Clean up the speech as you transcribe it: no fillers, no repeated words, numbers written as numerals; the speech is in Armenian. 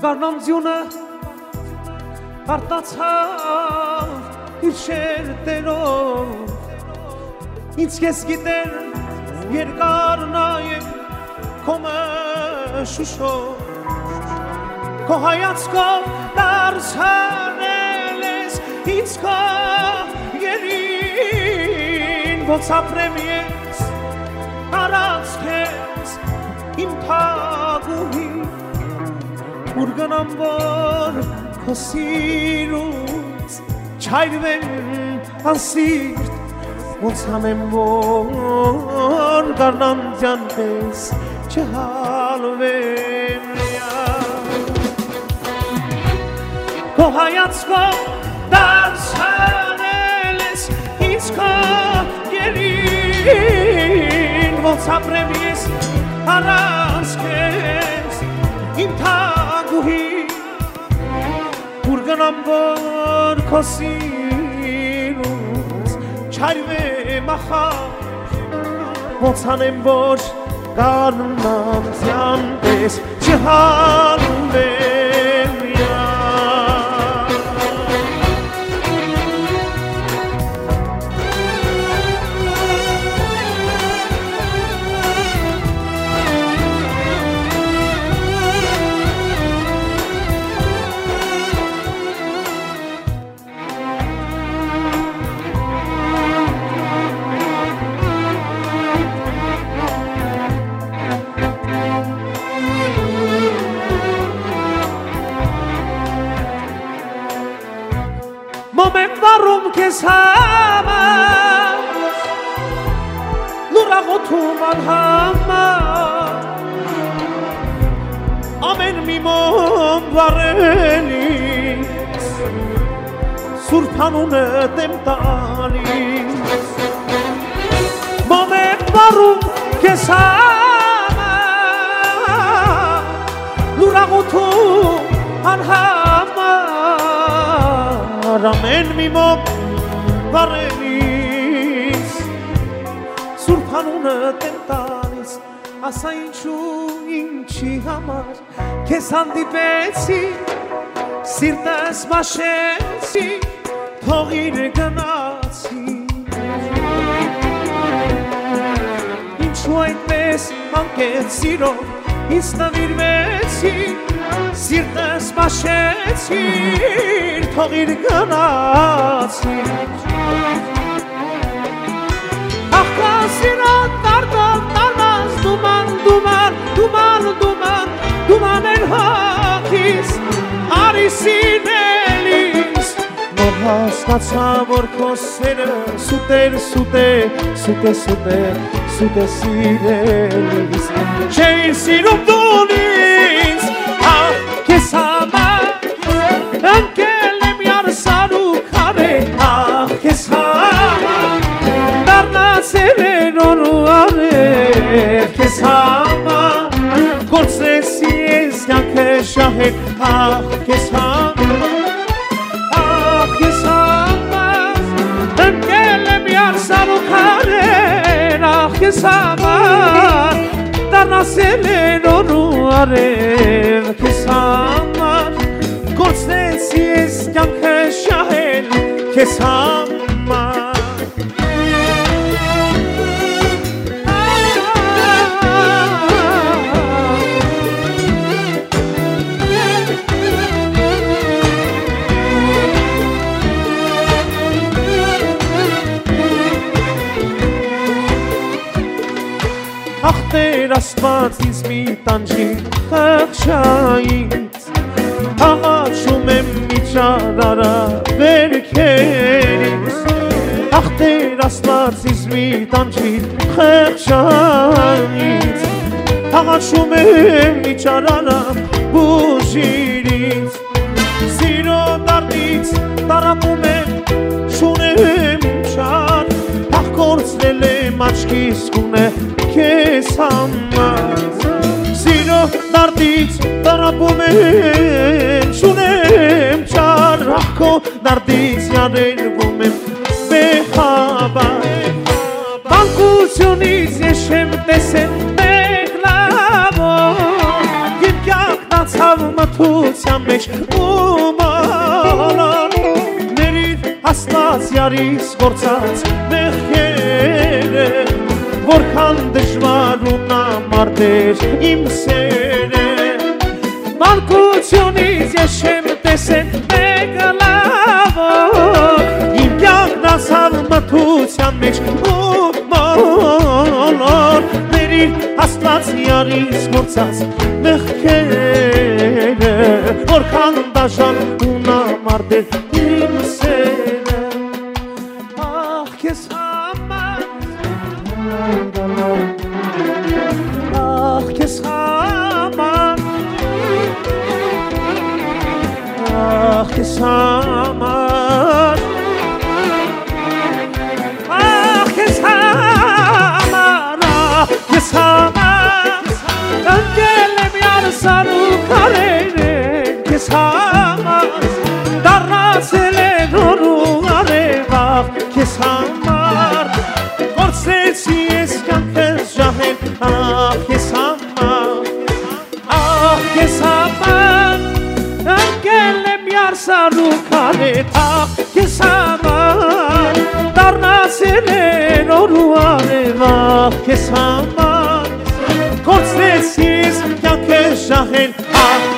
Կարնամձյունը արտացավ իր շերտերով Ինձ կես գիտեր երկար նայեմ քոմը շուշով Քո հայացքով դարձանել ես ինձ քո երին Ոնց ապրեմ ես առանց քեզ իմ թագուհի Ուր գնամ որ քո սիրուց չայրվեմ անսիրտ Ոնց անեմ որ գարնանձյան պես չհալվեմ Քո հայացքով դարձանել ես ինձ քո երին Ոնց ապրեմ ես առանց քեզ իմ թագուհի Ուր գնամ որ քո սիրուց չայրվեմ ախար Ոնց անեմ որ գարնանձյան պես չհալվեմ Մոմ վարում կեզ համար Լուրաղոթում անհամար Ամեն մի մոմ վարելիս Սուրբ անունը դեմ տալիս Մոմ վարում կեզ համար Լուրաղոթում անհամար Ամեն մի մոմ վարելիս Սուրբ անունը դեմ տալիս Ասա ինչու ինչի համար Քեզ հանդիպեցի Սիրտս մաշեցի Թողիր գնացի Ինչու այդպես անկեղծ սիրով Ինձ նվիրվեցի Սիրտս մաշեցի Թողիր գնացի Ախկա սիրոտ տարտով տարմաս Դուման, դուման, դուման, դուման Դուման են հակիս Արի սիրելիս Որ հասկացա որ քո սերը Սուտեր, սուտեր, սուտեր, սուտեր Սուտեր սիրելիս Չէի սիրում դուն ինձ Ահ քեզ համար Ընկել եմ յարսար ու քարե Ահ քեզ համար Դառնացել են օր ու արև Քեզ համար Գործեցի ես կյանքը շահել Ահ քեզ համար Ընկել եմ յարսար ու քարե Ահ քեզ համար Դառնացել են օր ու արև Քեզ համար Գործեցի ես կյանքը շահել Քեզ համար Ախ Տեր Աստված ինձ մի տանջի խղճայից Աղաչում եմ իջարարա վերքերից Ախ Տեր Աստված ինձ մի տանջի խղճայից Աղաչում եմ իջարարա բուժիրից Սիրո դարդից տարապում եմ շունեմ չար Ախ կորցրել եմ աչքիս կունը քեզ համար Սիրո դարդից տարապում եմ շունեմ չար Ախ քո դարդից յարերվում եմ բեխաբար Մանկությունից ես չեմ տեսել մեղլավոր Իմ կյանքն անցավ մթության մթության մեջ ու մանան Ներիր աստված յարիս գործած մեղքերը Որքան դժվար ու նամարդ էր իմ սերը Մանկությունից ես չեմ տեսել մեկ լավով Իմ կյանքն ասավ մթության մեջ ու մանան Ներիր աստված յարիս գործած մեղքերը Որքան դաժան ու նամարդ էր իմ սերը Ախ քեզ համար Ախ քեզ համար Ախ քեզ համար Ախ քեզ համար Ախ քեզ համար Ընկել եմ յարսար ու կարերեն Քեզ համար Դառնացել են օր ու արև Ախ քեզ համար Գործեցի ես կյանքս ժահել Ախ քեզ համար Ախ քեզ համար Ընկել եմ յարսար ու կարերեն Ախ քեզ համար Դառնացել են օր ու արև Ախ քեզ համար Գործեցի ես կյանքս ժահել Ախ